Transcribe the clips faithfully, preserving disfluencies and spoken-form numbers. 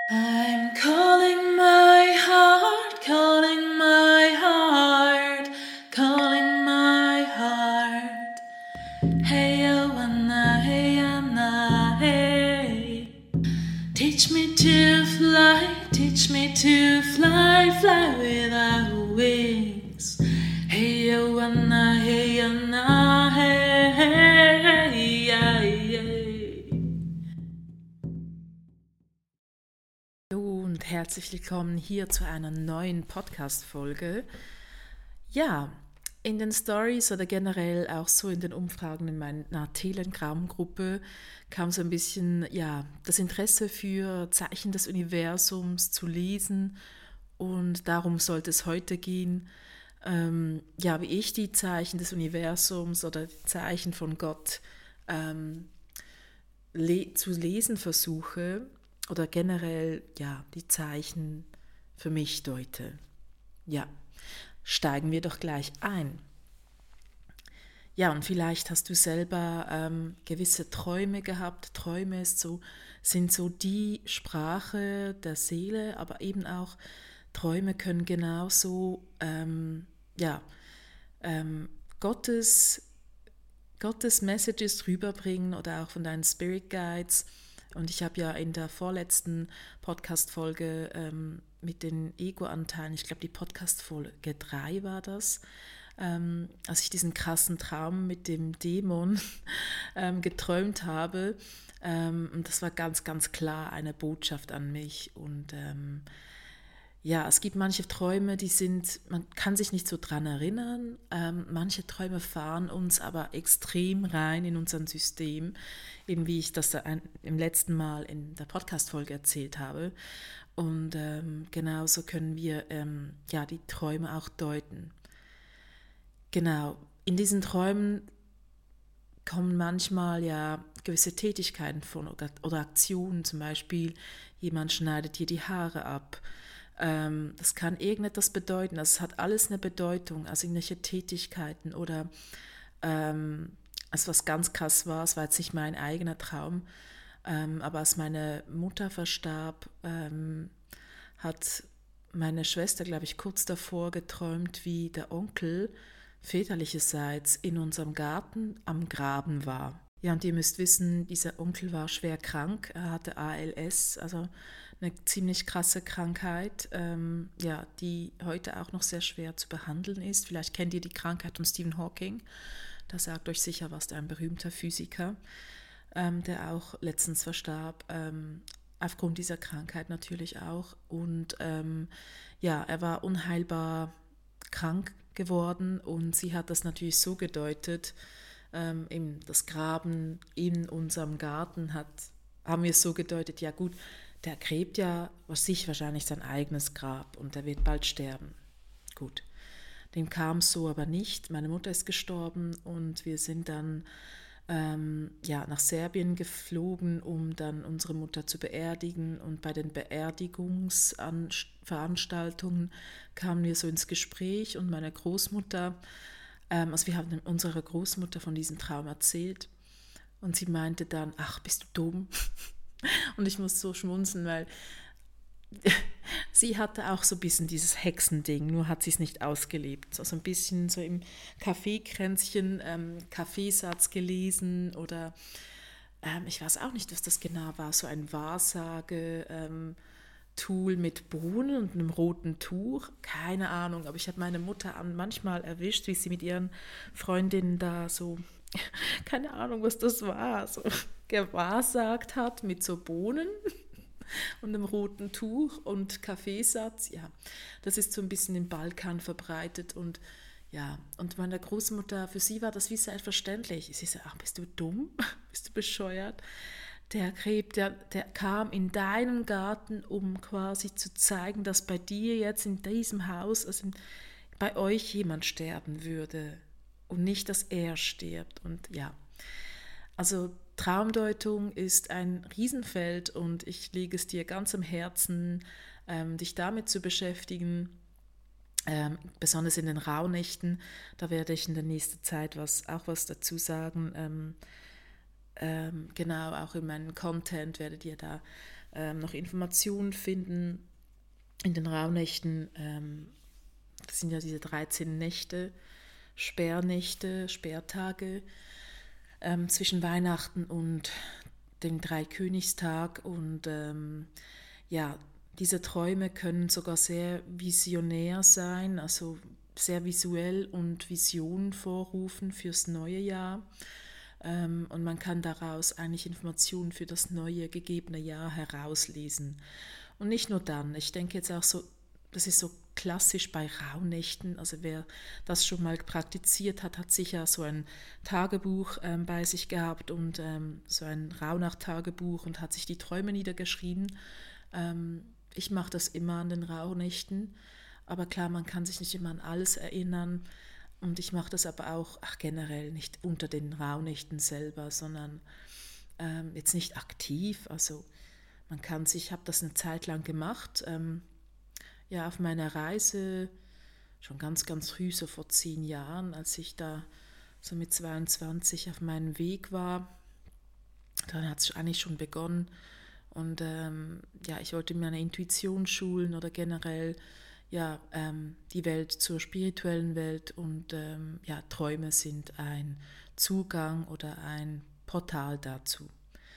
I'm calling my heart, calling my heart, calling my heart. Hey, Joanna, hey, Anna, hey. Teach me to fly, teach me to fly, fly without wings. Hey, Joanna, hey, Anna, hey, hey, hey, hey, hey. Hallo und herzlich willkommen hier zu einer neuen Podcast-Folge. Ja, in den Stories oder generell auch so in den Umfragen in meiner Telegram-Gruppe kam so ein bisschen ja, das Interesse für Zeichen des Universums zu lesen, und darum sollte es heute gehen, ähm, ja, wie ich die Zeichen des Universums oder die Zeichen von Gott ähm, le- zu lesen versuche oder generell ja, die Zeichen für mich deute. Ja, steigen wir doch gleich ein. Ja, und vielleicht hast du selber ähm, gewisse Träume gehabt. Träume ist so, sind so die Sprache der Seele, aber eben auch Träume können genauso ähm, ja, ähm, Gottes, Gottes Messages rüberbringen oder auch von deinen Spirit Guides. Und ich habe ja in der vorletzten Podcast-Folge ähm, mit den Ego-Anteilen, ich glaube die Podcast-Folge drei war das, ähm, als ich diesen krassen Traum mit dem Dämon ähm, geträumt habe. Ähm, und das war ganz, ganz klar eine Botschaft an mich. Und ähm, ja, es gibt manche Träume, die sind, man kann sich nicht so dran erinnern. Ähm, manche Träume fahren uns aber extrem rein in unser System, eben wie ich das ein, im letzten Mal in der Podcast-Folge erzählt habe. Und ähm, genauso können wir ähm, ja, die Träume auch deuten. Genau, in diesen Träumen kommen manchmal ja gewisse Tätigkeiten von oder, oder Aktionen, zum Beispiel jemand schneidet dir die Haare ab. Ähm, das kann irgendetwas bedeuten, also es hat alles eine Bedeutung, also irgendwelche Tätigkeiten oder ähm, also was ganz krass war, es war jetzt nicht mein eigener Traum, ähm, aber als meine Mutter verstarb, ähm, hat meine Schwester, glaube ich, kurz davor geträumt, wie der Onkel väterlicherseits in unserem Garten am Graben war. Ja, und ihr müsst wissen, dieser Onkel war schwer krank, er hatte A L S, also eine ziemlich krasse Krankheit, ähm, ja, die heute auch noch sehr schwer zu behandeln ist. Vielleicht kennt ihr die Krankheit von Stephen Hawking, das sagt euch sicher was, ein berühmter Physiker, ähm, der auch letztens verstarb, ähm, aufgrund dieser Krankheit natürlich auch. Und ähm, ja, er war unheilbar krank geworden und sie hat das natürlich so gedeutet, ähm, eben das Graben in unserem Garten hat, haben wir es so gedeutet, ja gut, der gräbt ja was sich wahrscheinlich sein eigenes Grab und der wird bald sterben. Gut, dem kam es so aber nicht. Meine Mutter ist gestorben und wir sind dann ähm, ja, nach Serbien geflogen, um dann unsere Mutter zu beerdigen. Und bei den Beerdigungsveranstaltungen kamen wir so ins Gespräch und meine Großmutter, ähm, also wir haben unserer Großmutter von diesem Traum erzählt und sie meinte dann, ach, bist du dumm? Und ich muss so schmunzeln, weil sie hatte auch so ein bisschen dieses Hexending, nur hat sie es nicht ausgelebt. So also ein bisschen so im Kaffeekränzchen, ähm, Kaffeesatz gelesen oder ähm, ich weiß auch nicht, was das genau war, so ein Wahrsage, ähm, Tool mit Bohnen und einem roten Tuch, keine Ahnung, aber ich habe meine Mutter manchmal erwischt, wie sie mit ihren Freundinnen da so, keine Ahnung, was das war, so gewahrsagt hat mit so Bohnen und einem roten Tuch und Kaffeesatz. Ja, das ist so ein bisschen im Balkan verbreitet und ja, und meine Großmutter, für sie war das wie selbstverständlich. Sie so, ach, bist du dumm? Bist du bescheuert? Der gräbt, der, der kam in deinen Garten, um quasi zu zeigen, dass bei dir jetzt in diesem Haus, also in, bei euch jemand sterben würde und nicht, dass er stirbt. Und ja, also Traumdeutung ist ein Riesenfeld und ich lege es dir ganz am Herzen, ähm, dich damit zu beschäftigen, ähm, besonders in den Rauhnächten. Da werde ich in der nächsten Zeit was, auch was dazu sagen. Ähm, ähm, genau, auch in meinem Content werdet ihr da ähm, noch Informationen finden. In den Rauhnächten, ähm, das sind ja diese dreizehn Nächte, Sperrnächte, Sperrtage ähm, zwischen Weihnachten und dem Dreikönigstag. Und ähm, ja, diese Träume können sogar sehr visionär sein, also sehr visuell und Visionen vorrufen fürs neue Jahr. Ähm, und man kann daraus eigentlich Informationen für das neue gegebene Jahr herauslesen. Und nicht nur dann, ich denke jetzt auch so, das ist so klassisch bei Rauhnächten, also wer das schon mal praktiziert hat, hat sicher so ein Tagebuch ähm, bei sich gehabt und ähm, so ein Rauhnacht-Tagebuch und hat sich die Träume niedergeschrieben. Ähm, ich mache das immer an den Rauhnächten, aber klar, man kann sich nicht immer an alles erinnern und ich mache das aber auch ach, generell nicht unter den Rauhnächten selber, sondern ähm, jetzt nicht aktiv, also man kann sich, ich habe das eine Zeit lang gemacht, ähm, ja, auf meiner Reise, schon ganz, ganz früh, so vor zehn Jahren, als ich da so mit zweiundzwanzig auf meinem Weg war, dann hat es eigentlich schon begonnen. Und ähm, ja, ich wollte meine Intuition schulen oder generell ja, ähm, die Welt zur spirituellen Welt. Und ähm, ja, Träume sind ein Zugang oder ein Portal dazu.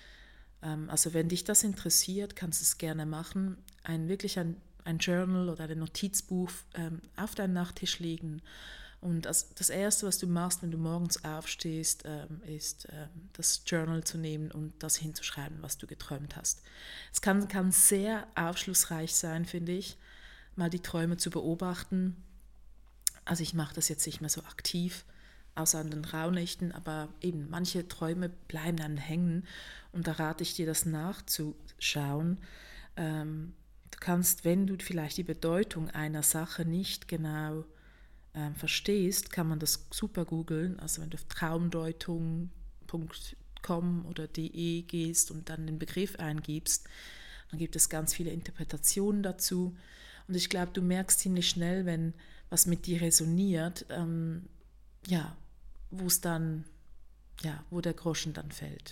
Ähm, also wenn dich das interessiert, kannst du es gerne machen. Ein wirklich ein, ein Journal oder ein Notizbuch ähm, auf deinen Nachttisch legen. Und das, das Erste, was du machst, wenn du morgens aufstehst, ähm, ist ähm, das Journal zu nehmen und das hinzuschreiben, was du geträumt hast. Es kann, kann sehr aufschlussreich sein, finde ich, mal die Träume zu beobachten. Also ich mache das jetzt nicht mehr so aktiv, außer an den Rauhnächten, aber eben manche Träume bleiben dann hängen und da rate ich dir, das nachzuschauen. Ähm, du kannst, wenn du vielleicht die Bedeutung einer Sache nicht genau ähm, verstehst, kann man das super googeln. Also wenn du auf traumdeutung punkt com oder de gehst und dann den Begriff eingibst, dann gibt es ganz viele Interpretationen dazu. Und ich glaube, du merkst ziemlich schnell, wenn was mit dir resoniert, ähm, ja, wo es dann, ja, wo der Groschen dann fällt.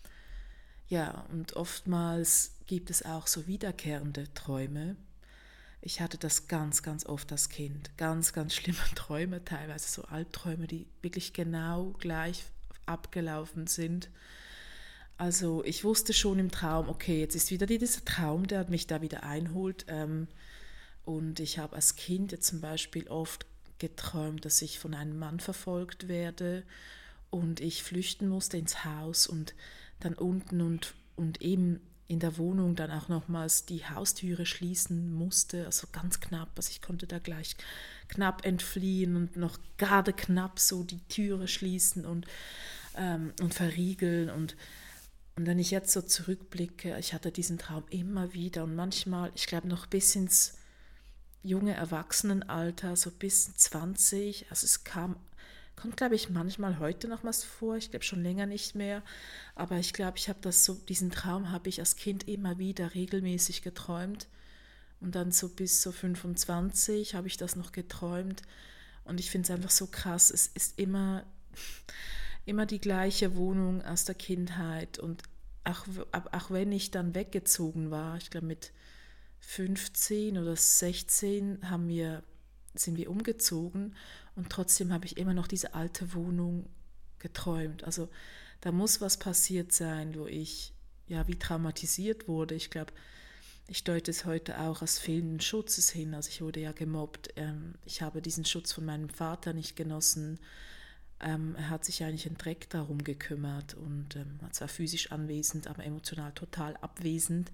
Ja, und oftmals gibt es auch so wiederkehrende Träume. Ich hatte das ganz, ganz oft als Kind. Ganz, ganz schlimme Träume, teilweise so Albträume, die wirklich genau gleich abgelaufen sind. Also ich wusste schon im Traum, okay, jetzt ist wieder dieser Traum, der mich da wieder einholt. Ähm, und ich habe als Kind jetzt zum Beispiel oft geträumt, dass ich von einem Mann verfolgt werde und ich flüchten musste ins Haus und dann unten und, und eben in der Wohnung dann auch nochmals die Haustüre schließen musste, also ganz knapp, also ich konnte da gleich knapp entfliehen und noch gerade knapp so die Türe schließen und, ähm, und verriegeln und und wenn ich jetzt so zurückblicke, ich hatte diesen Traum immer wieder und manchmal, ich glaube noch bis ins junge Erwachsenenalter, so bis zwanzig, also es kam, kommt glaube ich manchmal heute noch was vor, ich glaube schon länger nicht mehr, aber ich glaube, ich habe das so, diesen Traum habe ich als Kind immer wieder regelmäßig geträumt und dann so bis so fünfundzwanzig habe ich das noch geträumt und ich finde es einfach so krass, es ist immer, immer die gleiche Wohnung aus der Kindheit und auch, auch wenn ich dann weggezogen war, ich glaube mit fünfzehn oder sechzehn haben wir, sind wir umgezogen und trotzdem habe ich immer noch diese alte Wohnung geträumt. Also da muss was passiert sein, wo ich ja wie traumatisiert wurde. Ich glaube, ich deute es heute auch als fehlenden Schutzes hin. Also ich wurde ja gemobbt. Ich habe diesen Schutz von meinem Vater nicht genossen. Er hat sich eigentlich einen Dreck darum gekümmert und war zwar physisch anwesend, aber emotional total abwesend.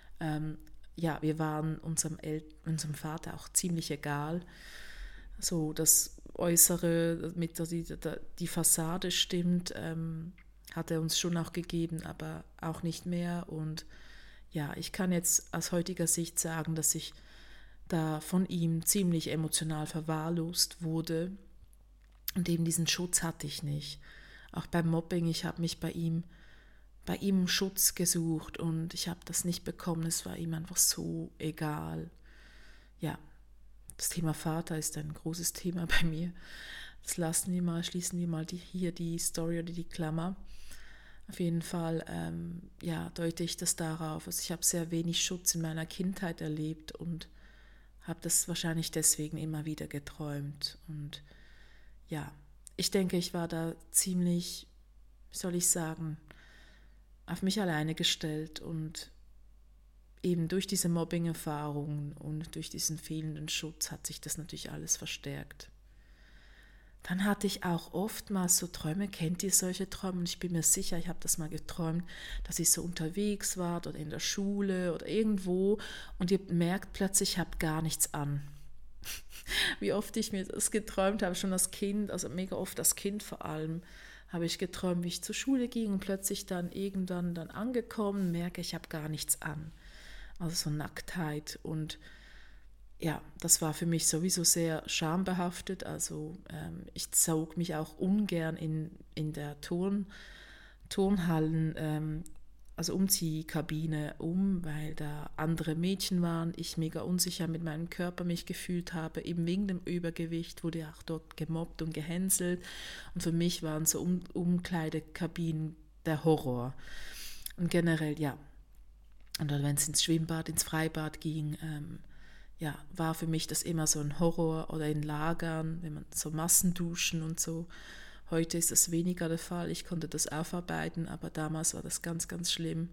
Ja, wir waren unserem, El- unserem Vater auch ziemlich egal. So das Äußere, mit der, die, die Fassade stimmt, ähm, hat er uns schon auch gegeben, aber auch nicht mehr. Und ja, ich kann jetzt aus heutiger Sicht sagen, dass ich da von ihm ziemlich emotional verwahrlost wurde. Und eben diesen Schutz hatte ich nicht. Auch beim Mobbing, ich habe mich bei ihm bei ihm Schutz gesucht und ich habe das nicht bekommen. Es war ihm einfach so egal. Ja, das Thema Vater ist ein großes Thema bei mir. Das lassen wir mal, schließen wir mal die, hier die Story oder die Klammer. Auf jeden Fall ähm, ja, deute ich das darauf. Also ich habe sehr wenig Schutz in meiner Kindheit erlebt und habe das wahrscheinlich deswegen immer wieder geträumt. Und ja, ich denke, ich war da ziemlich, wie soll ich sagen, auf mich alleine gestellt und eben durch diese Mobbing-Erfahrungen und durch diesen fehlenden Schutz hat sich das natürlich alles verstärkt. Dann hatte ich auch oftmals so Träume, kennt ihr solche Träume? Und ich bin mir sicher, ich habe das mal geträumt, dass ich so unterwegs war oder in der Schule oder irgendwo und ihr merkt plötzlich, ich habe gar nichts an. Wie oft ich mir das geträumt habe, schon als Kind, also mega oft als Kind vor allem, habe ich geträumt, wie ich zur Schule ging und plötzlich dann irgendwann dann angekommen, merke, ich habe gar nichts an. Also so Nacktheit und ja, das war für mich sowieso sehr schambehaftet. Also ähm, ich zog mich auch ungern in, in der Turn, Turnhallen, ähm, also Umziehkabine um, weil da andere Mädchen waren, ich mega unsicher mit meinem Körper mich gefühlt habe, eben wegen dem Übergewicht wurde auch dort gemobbt und gehänselt und für mich waren so um Umkleidekabinen der Horror. Und generell, ja, und dann, wenn es ins Schwimmbad, ins Freibad ging, ähm, ja, war für mich das immer so ein Horror oder in Lagern, wenn man so Massenduschen und so. Heute ist das weniger der Fall, ich konnte das aufarbeiten, aber damals war das ganz, ganz schlimm.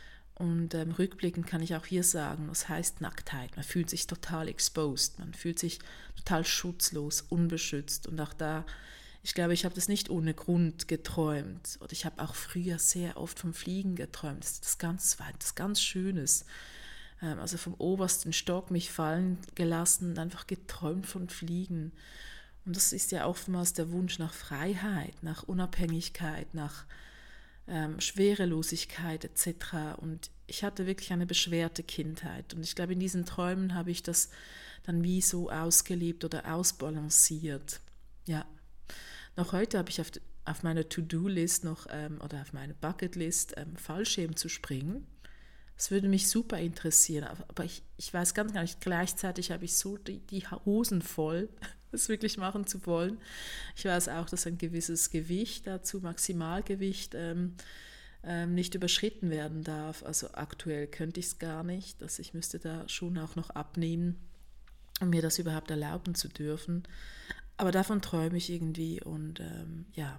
Und ähm, rückblickend kann ich auch hier sagen, was heißt Nacktheit? Man fühlt sich total exposed, man fühlt sich total schutzlos, unbeschützt. Und auch da, ich glaube, ich habe das nicht ohne Grund geträumt. Oder ich habe auch früher sehr oft vom Fliegen geträumt. Das ist das ganz, das ganz Schönes. Also vom obersten Stock mich fallen gelassen und einfach geträumt von Fliegen. Und das ist ja oftmals der Wunsch nach Freiheit, nach Unabhängigkeit, nach ähm, Schwerelosigkeit et cetera. Und ich hatte wirklich eine beschwerte Kindheit. Und ich glaube, in diesen Träumen habe ich das dann wie so ausgelebt oder ausbalanciert. Ja. Noch heute habe ich auf, auf meiner To-Do-List noch ähm, oder auf meiner Bucket-List ähm, Fallschirm zu springen. Das würde mich super interessieren, aber ich, ich weiß ganz gar nicht, gleichzeitig habe ich so die, die Hosen voll, das wirklich machen zu wollen. Ich weiß auch, dass ein gewisses Gewicht dazu, Maximalgewicht, ähm, ähm, nicht überschritten werden darf. Also aktuell könnte ich es gar nicht, dass ich müsste da schon auch noch abnehmen, um mir das überhaupt erlauben zu dürfen. Aber davon träume ich irgendwie und ähm, ja,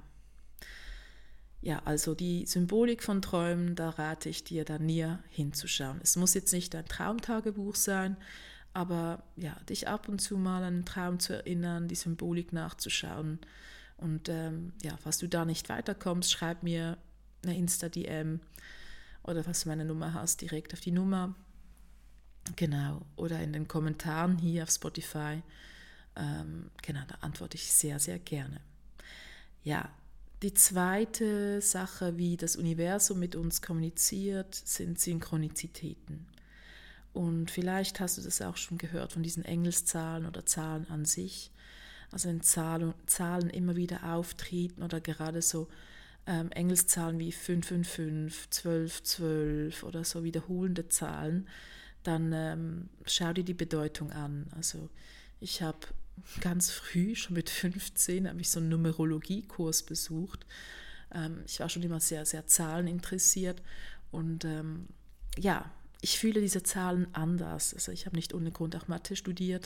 Ja, also die Symbolik von Träumen, da rate ich dir dann näher hinzuschauen. Es muss jetzt nicht ein Traumtagebuch sein, aber ja, dich ab und zu mal an einen Traum zu erinnern, die Symbolik nachzuschauen. Und ähm, ja, falls du da nicht weiterkommst, schreib mir eine Insta-D M oder falls du meine Nummer hast, direkt auf die Nummer. Genau, oder in den Kommentaren hier auf Spotify. Ähm, genau, da antworte ich sehr, sehr gerne. Ja, die zweite Sache, wie das Universum mit uns kommuniziert, sind Synchronizitäten. Und vielleicht hast du das auch schon gehört von diesen Engelszahlen oder Zahlen an sich. Also wenn Zahlen, Zahlen immer wieder auftreten oder gerade so ähm, Engelszahlen wie fünf fünf fünf, zwölf zwölf oder so wiederholende Zahlen, dann ähm, schau dir die Bedeutung an. Also ich habe ganz früh, schon mit fünfzehn, habe ich so einen Numerologiekurs besucht. Ähm, ich war schon immer sehr, sehr zahleninteressiert und ähm, ja, ich fühle diese Zahlen anders. Also ich habe nicht ohne Grund auch Mathe studiert.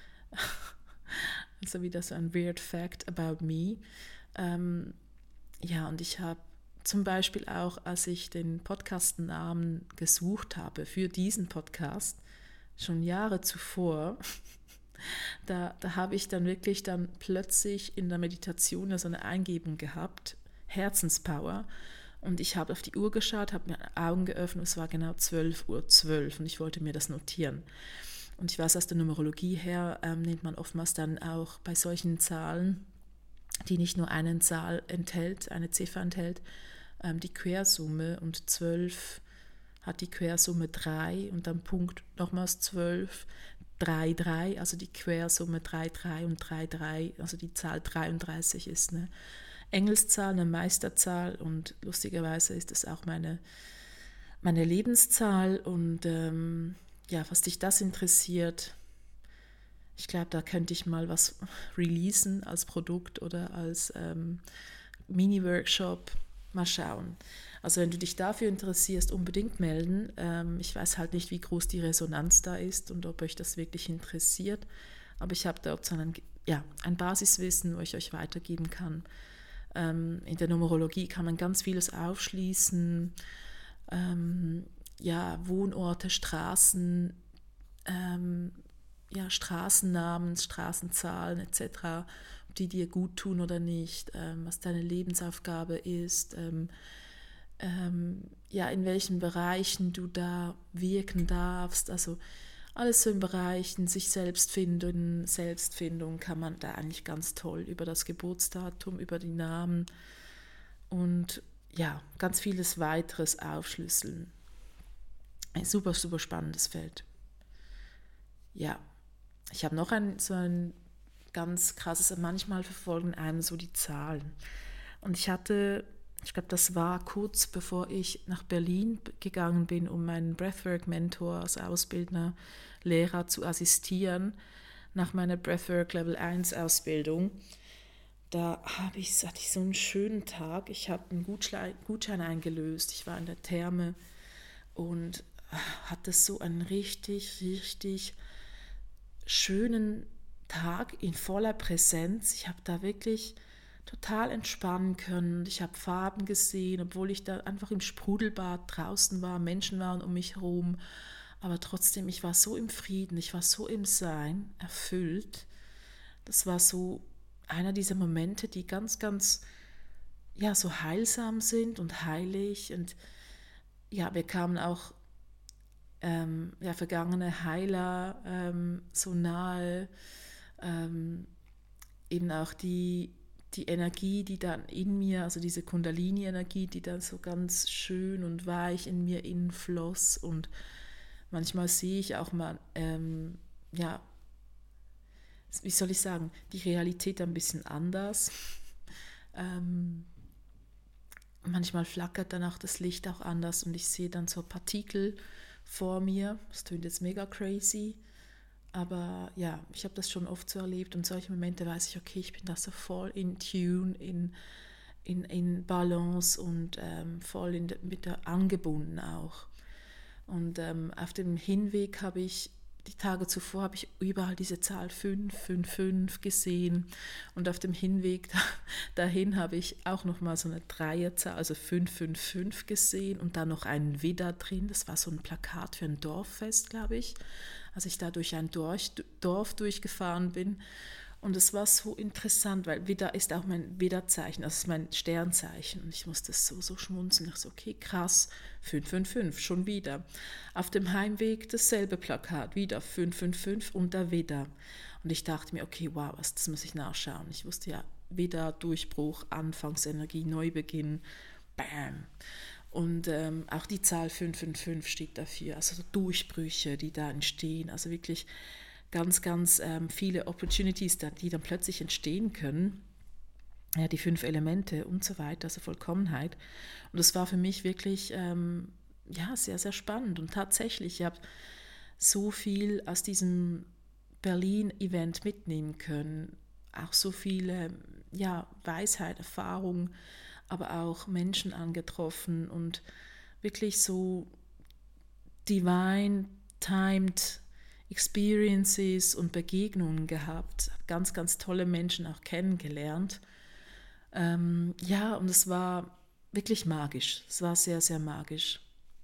Also wieder so ein weird fact about me. Ähm, ja, und ich habe zum Beispiel auch, als ich den Podcast-Namen gesucht habe für diesen Podcast, schon Jahre zuvor, da, da habe ich dann wirklich dann plötzlich in der Meditation so eine Eingebung gehabt, Herzenspower. Und ich habe auf die Uhr geschaut, habe mir die Augen geöffnet, es war genau zwölf Uhr zwölf und ich wollte mir das notieren. Und ich weiß, aus der Numerologie her ähm, nennt man oftmals dann auch bei solchen Zahlen, die nicht nur eine Zahl enthält, eine Ziffer enthält, ähm, die Quersumme, und zwölf hat die Quersumme drei und dann Punkt nochmals zwölf, drei drei, also die Quersumme drei drei und drei drei, also die Zahl dreiunddreißig ist eine Engelszahl, eine Meisterzahl, und lustigerweise ist es auch meine, meine Lebenszahl. Und ähm, ja, was dich das interessiert, ich glaube, da könnte ich mal was releasen als Produkt oder als ähm, Mini-Workshop. Mal schauen. Also wenn du dich dafür interessierst, unbedingt melden. Ähm, ich weiß halt nicht, wie groß die Resonanz da ist und ob euch das wirklich interessiert. Aber ich habe dort so einen, ja, ein Basiswissen, wo ich euch weitergeben kann. Ähm, in der Numerologie kann man ganz vieles aufschließen. Ähm, ja, Wohnorte, Straßen, ähm, ja, Straßennamen, Straßenzahlen et cetera, ob die dir gut tun oder nicht, ähm, was deine Lebensaufgabe ist, ähm, ähm, ja, in welchen Bereichen du da wirken darfst. Also alles so in Bereichen sich selbst finden, Selbstfindung kann man da eigentlich ganz toll über das Geburtsdatum, über die Namen und ja, ganz vieles weiteres aufschlüsseln. Ein super, super spannendes Feld. Ja, ich habe noch ein so ein ganz krasses, manchmal verfolgen einem so die Zahlen. Und ich hatte, ich glaube, das war kurz bevor ich nach Berlin gegangen bin, um meinen Breathwork-Mentor als Ausbildner, Lehrer zu assistieren, nach meiner Breathwork Level eins Ausbildung. Da habe ich, hatte ich so einen schönen Tag. Ich habe einen Gutschein eingelöst. Ich war in der Therme und hatte so einen richtig, richtig schönen Tag in voller Präsenz. Ich habe da wirklich total entspannen können. Ich habe Farben gesehen, obwohl ich da einfach im Sprudelbad draußen war, Menschen waren um mich herum. Aber trotzdem, ich war so im Frieden, ich war so im Sein, erfüllt. Das war so einer dieser Momente, die ganz, ganz, ja, so heilsam sind und heilig. Und ja, wir kamen auch ähm, ja, vergangene Heiler ähm, so nahe, ähm, eben auch die, die Energie, die dann in mir, also diese Kundalini-Energie, die dann so ganz schön und weich in mir innen floss und manchmal sehe ich auch mal, ähm, ja, wie soll ich sagen, die Realität ein bisschen anders. ähm, manchmal flackert dann auch das Licht auch anders und ich sehe dann so Partikel vor mir. Das klingt jetzt mega crazy, aber ja, ich habe das schon oft so erlebt und solche Momente weiß ich, okay, ich bin da so voll in Tune, in, in, in Balance und ähm, voll in, mit der angebunden auch. Und ähm, auf dem Hinweg habe ich, die Tage zuvor habe ich überall diese Zahl fünf, fünf, fünf gesehen. Und auf dem Hinweg da, dahin habe ich auch nochmal so eine Dreierzahl, also fünf, fünf, fünf gesehen und da noch einen Widder drin. Das war so ein Plakat für ein Dorffest, glaube ich, als ich da durch ein Dorf, Dorf durchgefahren bin. Und es war so interessant, weil Widder ist auch mein Widderzeichen, also ist mein Sternzeichen. Und ich musste so, so schmunzeln. Ich so, okay, krass, fünf fünf fünf, schon wieder. Auf dem Heimweg dasselbe Plakat, wieder fünf fünf fünf und der Widder. Und ich dachte mir, okay, wow, was, das muss ich nachschauen. Ich wusste ja, Widder, Durchbruch, Anfangsenergie, Neubeginn, bam. Und ähm, auch die Zahl fünf fünf fünf steht dafür, also Durchbrüche, die da entstehen, also wirklich ganz, ganz ähm, viele Opportunities, die dann plötzlich entstehen können, ja, die fünf Elemente und so weiter, also Vollkommenheit. Und das war für mich wirklich ähm, ja, sehr, sehr spannend. Und tatsächlich, ich habe so viel aus diesem Berlin-Event mitnehmen können, auch so viele ja, Weisheit, Erfahrung, aber auch Menschen angetroffen und wirklich so divine timed Experiences und Begegnungen gehabt, ganz, ganz tolle Menschen auch kennengelernt. Ähm, ja, und es war wirklich magisch. Es war sehr, sehr magisch.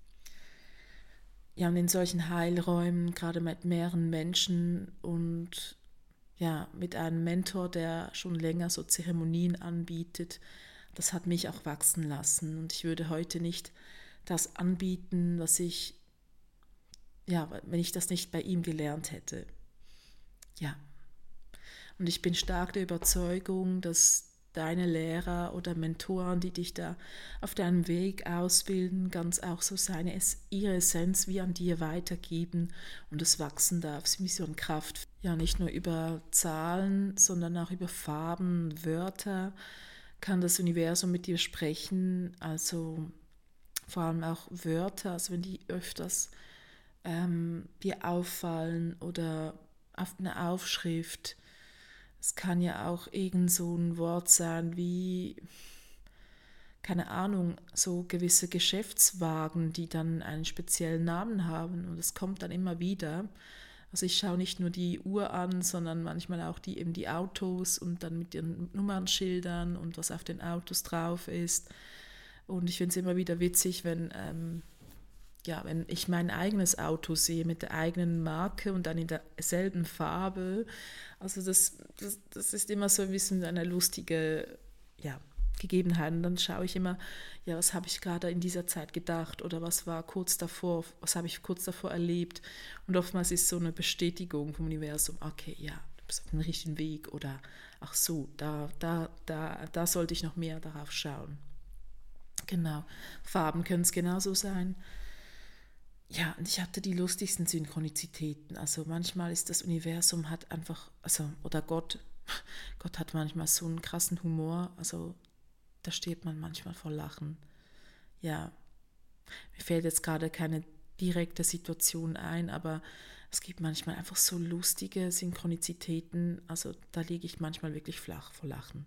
Ja, und in solchen Heilräumen, gerade mit mehreren Menschen und ja, mit einem Mentor, der schon länger so Zeremonien anbietet, das hat mich auch wachsen lassen. Und ich würde heute nicht das anbieten, was ich ja, wenn ich das nicht bei ihm gelernt hätte. Ja. Und ich bin stark der Überzeugung, dass deine Lehrer oder Mentoren, die dich da auf deinem Weg ausbilden, ganz auch so seine, ihre Essenz wie an dir weitergeben und es wachsen darf, wie so eine Kraft. Ja, nicht nur über Zahlen, sondern auch über Farben, Wörter kann das Universum mit dir sprechen, also vor allem auch Wörter, also wenn die öfters ähm, dir auffallen oder auf eine Aufschrift. Es kann ja auch irgend so ein Wort sein wie, keine Ahnung, so gewisse Geschäftswagen, die dann einen speziellen Namen haben und es kommt dann immer wieder. Also ich schaue nicht nur die Uhr an, sondern manchmal auch die, eben die Autos und dann mit ihren Nummernschildern und was auf den Autos drauf ist. Und ich finde es immer wieder witzig, wenn, ähm, ja, wenn ich mein eigenes Auto sehe mit der eigenen Marke und dann in derselben Farbe. Also das, das, das ist immer so ein bisschen eine lustige, ja, Gegebenheit. Und dann schaue ich immer, ja, was habe ich gerade in dieser Zeit gedacht oder was war kurz davor, was habe ich kurz davor erlebt. Und oftmals ist so eine Bestätigung vom Universum, okay, ja, du bist auf dem richtigen Weg oder ach so, da, da, da, da sollte ich noch mehr darauf schauen. Genau, Farben können es genauso sein. Ja, und ich hatte die lustigsten Synchronizitäten. Also manchmal ist das Universum hat einfach, also, oder Gott, Gott hat manchmal so einen krassen Humor, also da steht man manchmal vor Lachen. Ja, mir fällt jetzt gerade keine direkte Situation ein, aber es gibt manchmal einfach so lustige Synchronizitäten, also da liege ich manchmal wirklich flach vor Lachen.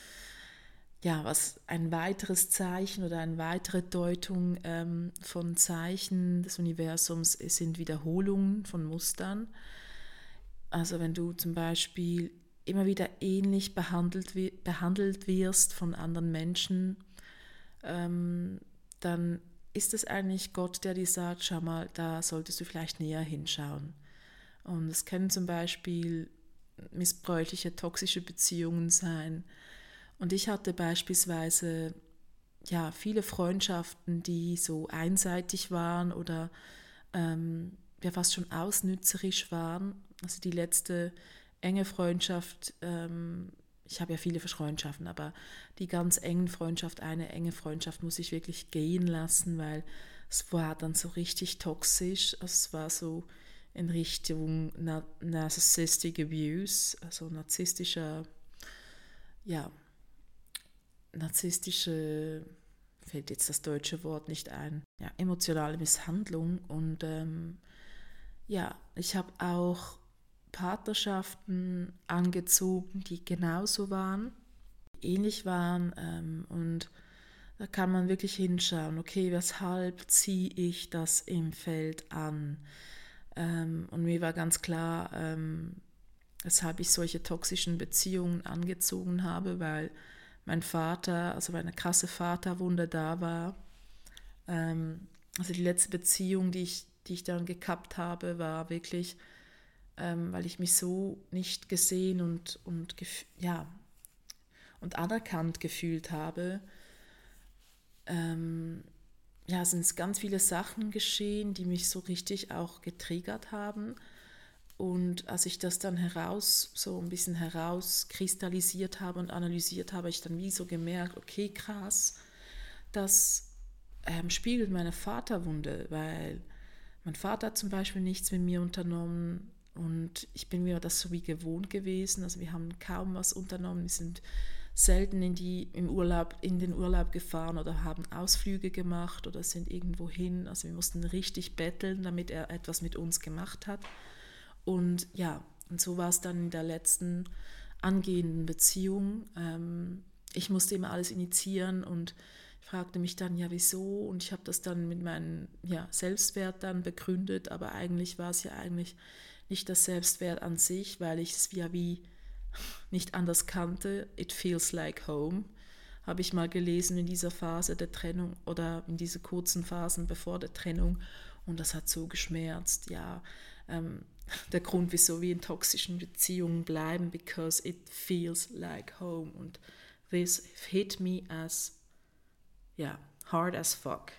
Ja, was ein weiteres Zeichen oder eine weitere Deutung ähm, von Zeichen des Universums sind Wiederholungen von Mustern. Also wenn du zum Beispiel immer wieder ähnlich behandelt, behandelt wirst von anderen Menschen, ähm, dann ist es eigentlich Gott, der dir sagt, schau mal, da solltest du vielleicht näher hinschauen. Und es können zum Beispiel missbräuchliche, toxische Beziehungen sein. Und ich hatte beispielsweise ja, viele Freundschaften, die so einseitig waren oder ähm, ja, fast schon ausnützerisch waren. Also die letzte enge Freundschaft, ähm, ich habe ja viele Freundschaften, aber die ganz engen Freundschaft, eine enge Freundschaft muss ich wirklich gehen lassen, weil es war dann so richtig toxisch. Also es war so in Richtung Narcissistic Abuse, also narzisstischer, ja, narzisstische, fällt jetzt das deutsche Wort nicht ein, ja, emotionale Misshandlung. Und ähm, ja, ich habe auch Partnerschaften angezogen, die genauso waren, ähnlich waren ähm, und da kann man wirklich hinschauen, okay, weshalb ziehe ich das im Feld an? Ähm, und mir war ganz klar, ähm, weshalb ich solche toxischen Beziehungen angezogen habe, weil mein Vater, also eine krasse Vaterwunde da war. Ähm, also die letzte Beziehung, die ich, die ich dann gekappt habe, war wirklich, ähm, weil ich mich so nicht gesehen und, und, ja, und anerkannt gefühlt habe. Ähm, ja, es sind ganz viele Sachen geschehen, die mich so richtig auch getriggert haben. Und als ich das dann heraus, so ein bisschen herauskristallisiert habe und analysiert habe, habe ich dann wie so gemerkt, okay, krass, das ähm, spiegelt meine Vaterwunde, weil mein Vater hat zum Beispiel nichts mit mir unternommen und ich bin mir das so wie gewohnt gewesen. Also wir haben kaum was unternommen, wir sind selten in, die, im Urlaub, in den Urlaub gefahren oder haben Ausflüge gemacht oder sind irgendwo hin. Also wir mussten richtig betteln, damit er etwas mit uns gemacht hat. Und ja, und so war es dann in der letzten angehenden Beziehung. Ähm, ich musste immer alles initiieren und ich fragte mich dann, ja, wieso? Und ich habe das dann mit meinem ja, Selbstwert dann begründet, aber eigentlich war es ja eigentlich nicht das Selbstwert an sich, weil ich es ja wie nicht anders kannte. It feels like home, habe ich mal gelesen in dieser Phase der Trennung oder in diese kurzen Phasen bevor der Trennung und das hat so geschmerzt, ja, ähm, der Grund, wieso wir in toxischen Beziehungen bleiben, because it feels like home und this hit me as, ja, hard as fuck.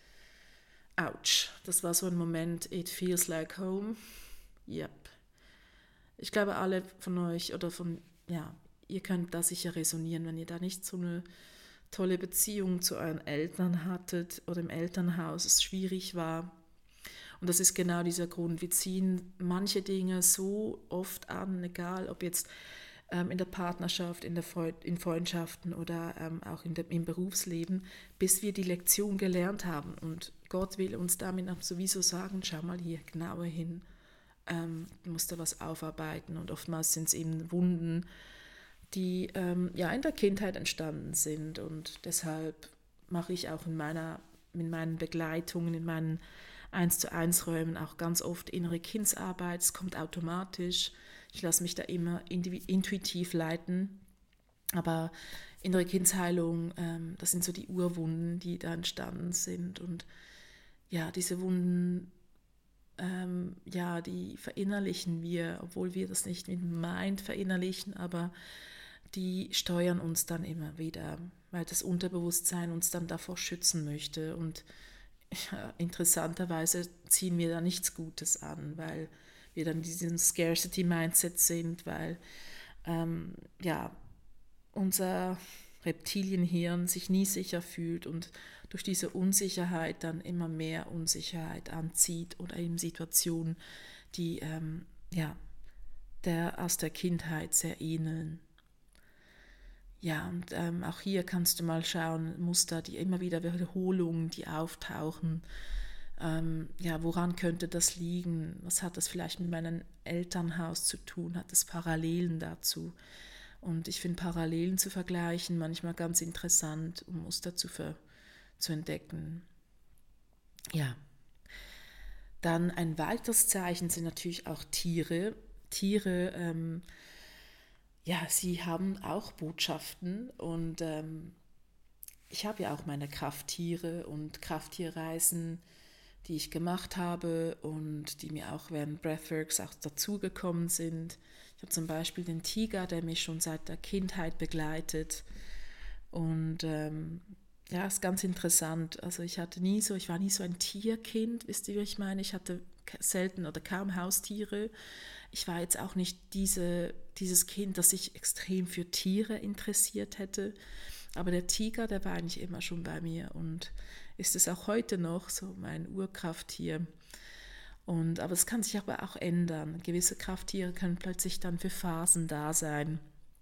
Ouch, das war so ein Moment, it feels like home, yep. Ich glaube, alle von euch oder von, ja, ihr könnt da sicher resonieren, wenn ihr da nicht so eine tolle Beziehung zu euren Eltern hattet oder im Elternhaus es schwierig war. Und das ist genau dieser Grund. Wir ziehen manche Dinge so oft an, egal ob jetzt ähm, in der Partnerschaft, in, der Freund, in Freundschaften oder ähm, auch in der, im Berufsleben, bis wir die Lektion gelernt haben. Und Gott will uns damit sowieso sagen, schau mal hier genauer hin. Ähm, du musst da was aufarbeiten und oftmals sind es eben Wunden, die ähm, ja in der Kindheit entstanden sind und deshalb mache ich auch in, meiner, in meinen Begleitungen, in meinen eins zu eins Räumen auch ganz oft innere Kindsarbeit. Es kommt automatisch. Ich lasse mich da immer intuitiv leiten. Aber innere Kindsheilung, ähm, das sind so die Urwunden, die da entstanden sind. Und ja, diese Wunden, ähm, ja, die verinnerlichen wir, obwohl wir das nicht mit dem Mind verinnerlichen, aber die steuern uns dann immer wieder, weil das Unterbewusstsein uns dann davor schützen möchte. Und ja, interessanterweise ziehen wir da nichts Gutes an, weil wir dann in diesem Scarcity-Mindset sind, weil ähm, ja, unser Reptilienhirn sich nie sicher fühlt und durch diese Unsicherheit dann immer mehr Unsicherheit anzieht oder eben Situationen, die ähm, ja, der aus der Kindheit sehr ähneln. Ja, und ähm, auch hier kannst du mal schauen, Muster, die immer wieder Wiederholungen, die auftauchen. Ähm, ja, woran könnte das liegen? Was hat das vielleicht mit meinem Elternhaus zu tun? Hat es Parallelen dazu? Und ich finde Parallelen zu vergleichen manchmal ganz interessant, um Muster zu, ver- zu entdecken. Ja, dann ein weiteres Zeichen sind natürlich auch Tiere. Tiere, ähm, ja, sie haben auch Botschaften und ähm, ich habe ja auch meine Krafttiere und Krafttierreisen, die ich gemacht habe und die mir auch während Breathworks auch dazugekommen sind. Ich habe zum Beispiel den Tiger, der mich schon seit der Kindheit begleitet und ähm, ja, ist ganz interessant. Also ich hatte nie so, ich war nie so ein Tierkind, wisst ihr, wie ich meine? Ich hatte selten oder kaum Haustiere. Ich war jetzt auch nicht diese, dieses Kind, das sich extrem für Tiere interessiert hätte. Aber der Tiger, der war eigentlich immer schon bei mir und ist es auch heute noch so mein Urkrafttier. Und, aber es kann sich aber auch ändern. Gewisse Krafttiere können plötzlich dann für Phasen da sein.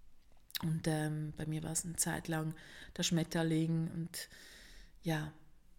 Und ähm, bei mir war es eine Zeit lang der Schmetterling und ja,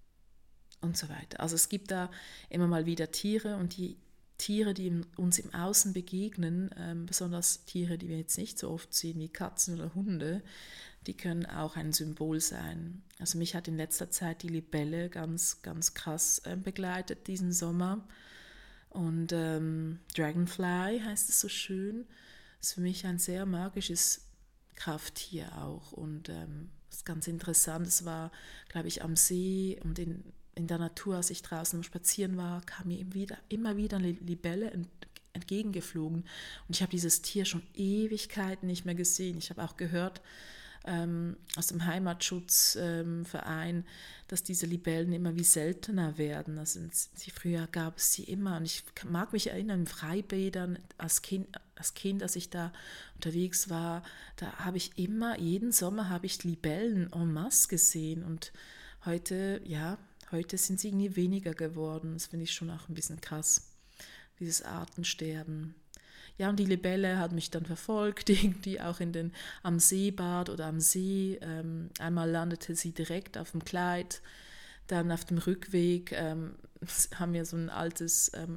und so weiter. Also es gibt da immer mal wieder Tiere und die Tiere, die uns im Außen begegnen, ähm, besonders Tiere, die wir jetzt nicht so oft sehen wie Katzen oder Hunde, die können auch ein Symbol sein. Also mich hat in letzter Zeit die Libelle ganz, ganz krass äh, begleitet diesen Sommer. Und ähm, Dragonfly heißt es so schön. Ist für mich ein sehr magisches Krafttier auch. Und ähm, das ist ganz interessant. Es war, glaube ich, am See und in, in der Natur, als ich draußen am Spazieren war, kam mir immer wieder, immer wieder eine Libelle ent, entgegengeflogen. Und ich habe dieses Tier schon Ewigkeiten nicht mehr gesehen. Ich habe auch gehört, ähm, aus dem Heimatschutzverein, ähm, dass diese Libellen immer wie seltener werden. Also sie, früher gab es sie immer und ich mag mich erinnern, in Freibädern als Kind, als Kind, als ich da unterwegs war, da habe ich immer, jeden Sommer habe ich Libellen en masse gesehen und heute, ja, heute sind sie irgendwie weniger geworden. Das finde ich schon auch ein bisschen krass, dieses Artensterben. Ja, und die Libelle hat mich dann verfolgt, irgendwie auch in den, am Seebad oder am See. Ähm, einmal landete sie direkt auf dem Kleid, dann auf dem Rückweg ähm, haben wir so ein altes ähm,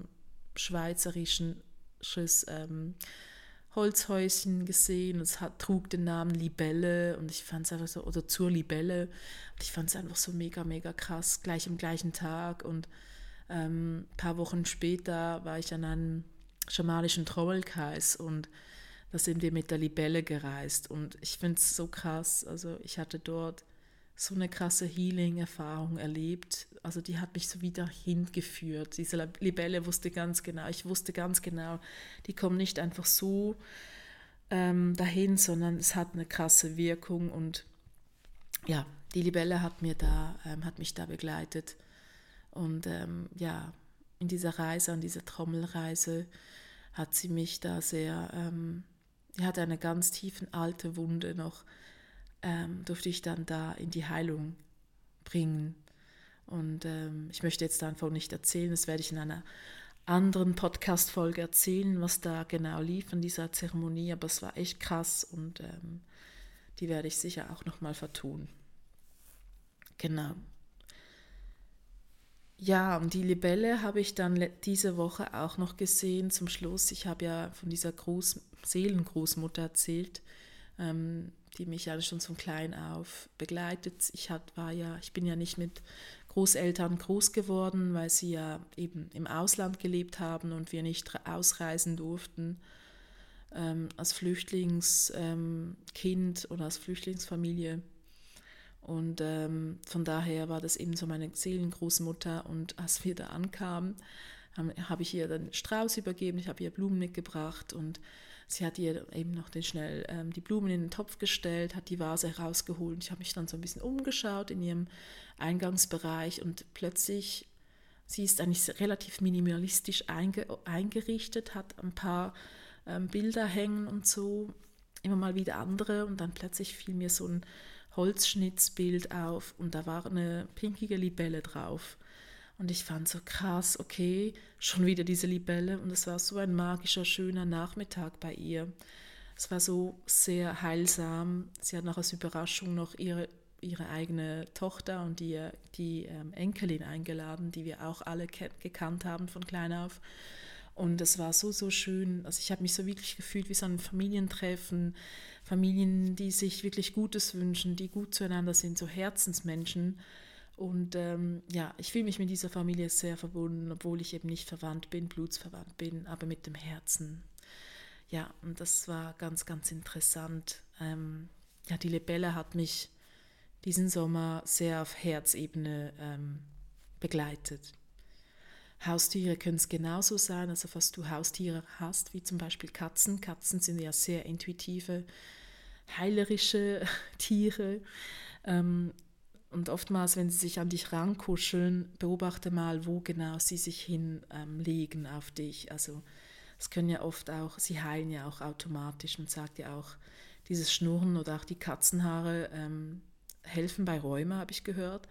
schweizerisches ähm, Holzhäuschen gesehen. Es hat, trug den Namen Libelle und ich fand es einfach so, oder zur Libelle. Und ich fand es einfach so mega, mega krass, gleich am gleichen Tag. Und ähm, ein paar Wochen später war ich an einem schamanischen Trommelkreis und da sind wir mit der Libelle gereist und ich finde es so krass, also ich hatte dort so eine krasse Healing-Erfahrung erlebt, also die hat mich so wieder hingeführt, diese Libelle wusste ganz genau, ich wusste ganz genau, die kommen nicht einfach so ähm, dahin, sondern es hat eine krasse Wirkung und ja, die Libelle hat, mir da, ähm, hat mich da begleitet und ähm, ja, in dieser Reise, an dieser Trommelreise, hat sie mich da sehr, ähm, die hatte eine ganz tiefe alte Wunde noch, ähm, durfte ich dann da in die Heilung bringen. Und ähm, ich möchte jetzt davon nicht erzählen, das werde ich in einer anderen Podcast-Folge erzählen, was da genau lief in dieser Zeremonie, aber es war echt krass und ähm, die werde ich sicher auch nochmal vertun. Genau. Ja, und die Libelle habe ich dann diese Woche auch noch gesehen zum Schluss. Ich habe ja von dieser Groß Seelengroßmutter erzählt, ähm, die mich ja schon von klein auf begleitet. Ich, hat, war ja, ich bin ja nicht mit Großeltern groß geworden, weil sie ja eben im Ausland gelebt haben und wir nicht ausreisen durften. Ähm, als Flüchtlingskind ähm, oder als Flüchtlingsfamilie. Und ähm, von daher war das eben so meine Seelengroßmutter. Und als wir da ankamen, habe ich ihr dann Strauß übergeben, ich habe ihr Blumen mitgebracht und sie hat ihr eben noch den schnell ähm, die Blumen in den Topf gestellt, hat die Vase herausgeholt und ich habe mich dann so ein bisschen umgeschaut in ihrem Eingangsbereich und plötzlich, sie ist eigentlich relativ minimalistisch einge, eingerichtet, hat ein paar ähm, Bilder hängen und so, immer mal wieder andere und dann plötzlich fiel mir so ein Holzschnitzbild auf und da war eine pinkige Libelle drauf. Und ich fand so krass, okay, schon wieder diese Libelle. Und es war so ein magischer, schöner Nachmittag bei ihr. Es war so sehr heilsam. Sie hat noch als Überraschung noch ihre, ihre eigene Tochter und die, die ähm, Enkelin eingeladen, die wir auch alle ke- gekannt haben von klein auf. Und es war so, so schön. Also ich habe mich so wirklich gefühlt wie so ein Familientreffen. Familien, die sich wirklich Gutes wünschen, die gut zueinander sind, so Herzensmenschen. Und ähm, ja, ich fühle mich mit dieser Familie sehr verbunden, obwohl ich eben nicht verwandt bin, blutsverwandt bin, aber mit dem Herzen. Ja, und das war ganz, ganz interessant. Ähm, ja, die Libelle hat mich diesen Sommer sehr auf Herzebene ähm, begleitet. Haustiere können es genauso sein, also falls du Haustiere hast, wie zum Beispiel Katzen. Katzen sind ja sehr intuitive, heilerische Tiere. Ähm, Und oftmals, wenn sie sich an dich rankuscheln, beobachte mal, wo genau sie sich hinlegen ähm, auf dich. Also es können ja oft auch, sie heilen ja auch automatisch und sagt ja auch, dieses Schnurren oder auch die Katzenhaare ähm, helfen bei Rheuma, habe ich gehört.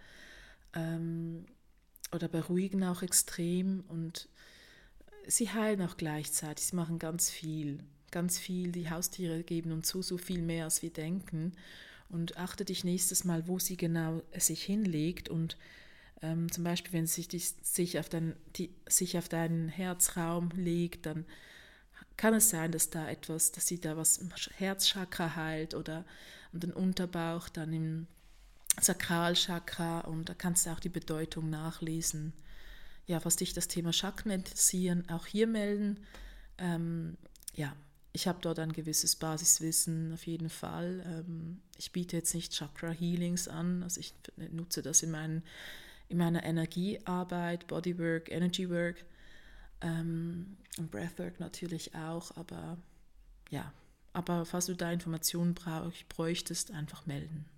Ähm, oder beruhigen auch extrem und sie heilen auch gleichzeitig, sie machen ganz viel, ganz viel. Die Haustiere geben uns so, so viel mehr, als wir denken. Und achte dich nächstes Mal, wo sie genau sich hinlegt und ähm, zum Beispiel, wenn sie dich, sich, auf dein, die, sich auf deinen Herzraum legt, dann kann es sein, dass da etwas, dass sie da was im Herzchakra heilt oder an den Unterbauch, dann im Sakralchakra und da kannst du auch die Bedeutung nachlesen. Ja, was dich das Thema Chakren interessieren, auch hier melden. Ähm, ja, ich habe dort ein gewisses Basiswissen auf jeden Fall. Ähm, ich biete jetzt nicht Chakra Healings an, also ich nutze das in, meinen, in meiner Energiearbeit, Bodywork, Energywork ähm, und Breathwork natürlich auch, aber ja, aber falls du da Informationen brauch, bräuchtest, einfach melden.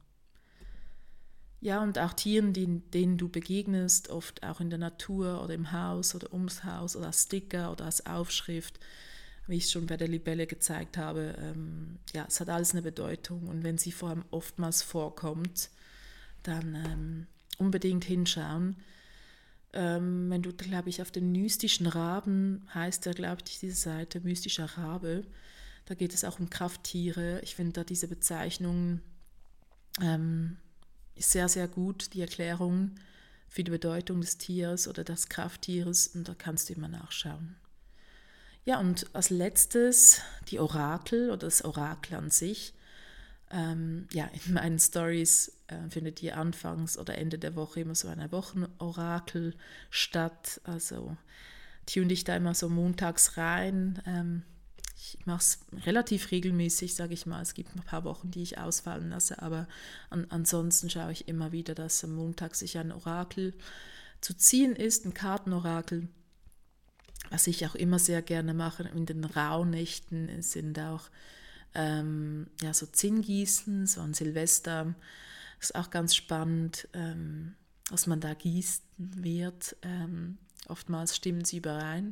Ja, und auch Tieren, die, denen du begegnest, oft auch in der Natur oder im Haus oder ums Haus oder als Sticker oder als Aufschrift, wie ich es schon bei der Libelle gezeigt habe, ähm, ja, es hat alles eine Bedeutung und wenn sie vor allem oftmals vorkommt, dann ähm, unbedingt hinschauen. Ähm, wenn du, glaube ich, auf den mystischen Raben, heißt ja, glaube ich, diese Seite, mystischer Rabe, da geht es auch um Krafttiere. Ich finde da diese Bezeichnung ähm, ist sehr, sehr gut, die Erklärung für die Bedeutung des Tieres oder des Krafttieres und da kannst du immer nachschauen. Ja, und als letztes die Orakel oder das Orakel an sich. Ähm, ja, in meinen Stories äh, findet ihr anfangs oder Ende der Woche immer so ein Wochenorakel statt. Also tune dich da immer so montags rein. Ähm, ich mache es relativ regelmäßig, sage ich mal. Es gibt ein paar Wochen, die ich ausfallen lasse, aber an, ansonsten schaue ich immer wieder, dass am Montag sich ein Orakel zu ziehen ist, ein Kartenorakel. Was ich auch immer sehr gerne mache in den Rauhnächten sind auch ähm, ja, so Zinngießen, so ein Silvester. Das ist auch ganz spannend, ähm, was man da gießen wird. Ähm, oftmals stimmen sie überein.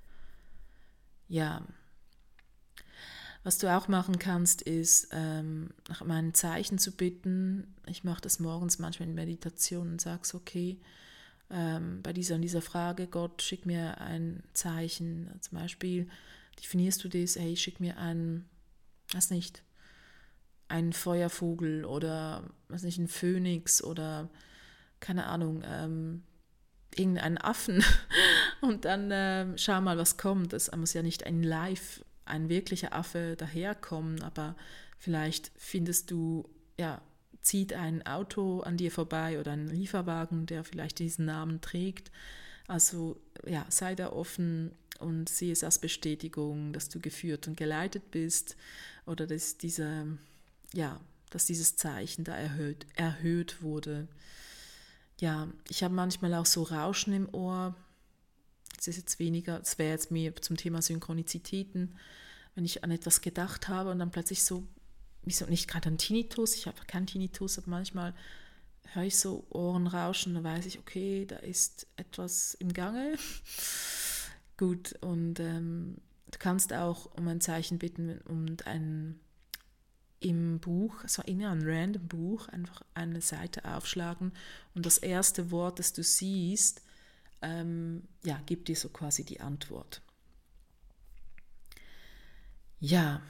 Ja, was du auch machen kannst, ist, ähm, nach meinen Zeichen zu bitten. Ich mache das morgens manchmal in Meditation und sage so, okay, ähm, bei dieser und dieser Frage, Gott, schick mir ein Zeichen. Zum Beispiel definierst du das, hey, schick mir ein, weiß nicht, ein Feuervogel oder, weiß nicht, ein Phönix oder, keine Ahnung, ähm, irgendeinen Affen und dann ähm, schau mal, was kommt. Es muss ja nicht ein Live, ein wirklicher Affe daherkommen, aber Vielleicht findest du, ja, zieht ein Auto an dir vorbei oder ein Lieferwagen, der vielleicht diesen Namen trägt. Also ja, sei da offen und sieh es als Bestätigung, dass du geführt und geleitet bist oder dass, diese, ja, dass dieses Zeichen da erhöht, erhöht wurde. Ja, ich habe manchmal auch so Rauschen im Ohr. Das ist jetzt weniger, es wäre jetzt mehr zum Thema Synchronizitäten, wenn ich an etwas gedacht habe und dann plötzlich so, wieso nicht gerade ein Tinnitus, ich habe keinen Tinnitus, aber manchmal höre ich so Ohrenrauschen, dann weiß ich, okay, da ist etwas im Gange. Gut, und ähm, du kannst auch um ein Zeichen bitten und ein, im Buch, so in einem random Buch, einfach eine Seite aufschlagen und das erste Wort, das du siehst, ähm, ja, gibt dir so quasi die Antwort. Ja,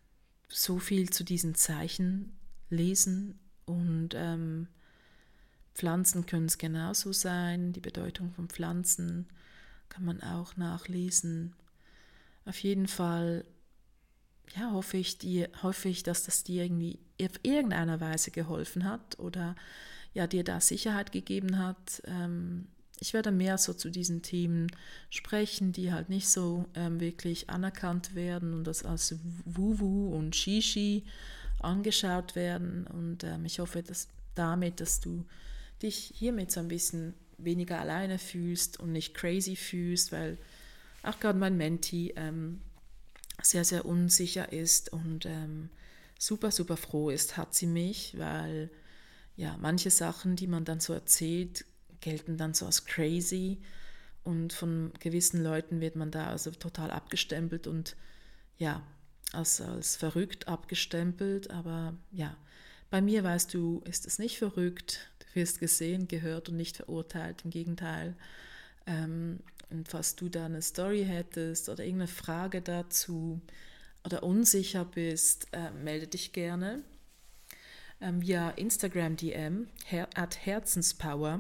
so viel zu diesen Zeichen lesen und ähm, Pflanzen können es genauso sein, die Bedeutung von Pflanzen kann man auch nachlesen. Auf jeden Fall, ja, hoffe ich, dir, hoffe ich, dass das dir irgendwie auf irgendeiner Weise geholfen hat oder ja, dir da Sicherheit gegeben hat. Ähm, ich werde mehr so zu diesen Themen sprechen, die halt nicht so ähm, wirklich anerkannt werden und das als Wu-Wu und Shishi angeschaut werden. Und ähm, ich hoffe, dass damit, dass du dich hiermit so ein bisschen weniger alleine fühlst und nicht crazy fühlst, weil auch gerade mein Menti ähm, sehr, sehr unsicher ist und ähm, super, super froh ist, hat sie mich, weil ja, manche Sachen, die man dann so erzählt, gelten dann so als crazy und von gewissen Leuten wird man da also total abgestempelt und ja, als, als verrückt abgestempelt, aber ja, bei mir, weißt du, ist es nicht verrückt, du wirst gesehen, gehört und nicht verurteilt, im Gegenteil. Ähm, und falls du da eine Story hättest oder irgendeine Frage dazu oder unsicher bist, äh, melde dich gerne ähm, via Instagram D M her- at Herzenspower.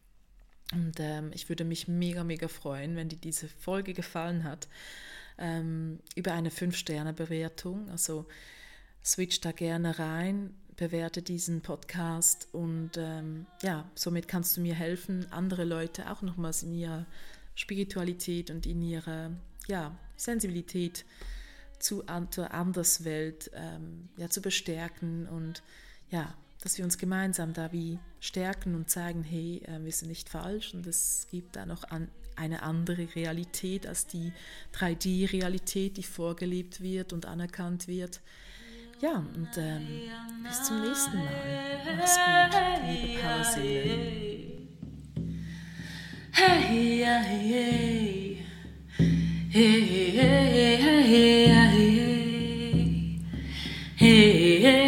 Und ähm, ich würde mich mega, mega freuen, wenn dir diese Folge gefallen hat, ähm, über eine fünf Sterne Bewertung. Also switch da gerne rein, bewerte diesen Podcast und ähm, ja, somit kannst du mir helfen, andere Leute auch nochmals in ihrer Spiritualität und in ihrer ja, Sensibilität zu der Anderswelt ähm, ja, zu bestärken und ja, dass wir uns gemeinsam da wie stärken und zeigen, hey, äh, wir sind nicht falsch und es gibt da noch an, eine andere Realität als die drei D Realität, die vorgelebt wird und anerkannt wird. Ja, und ähm, bis zum nächsten Mal. Mach's gut, liebe Powerseele. Hey, hey, hey, hey, hey, hey, hey, hey, hey.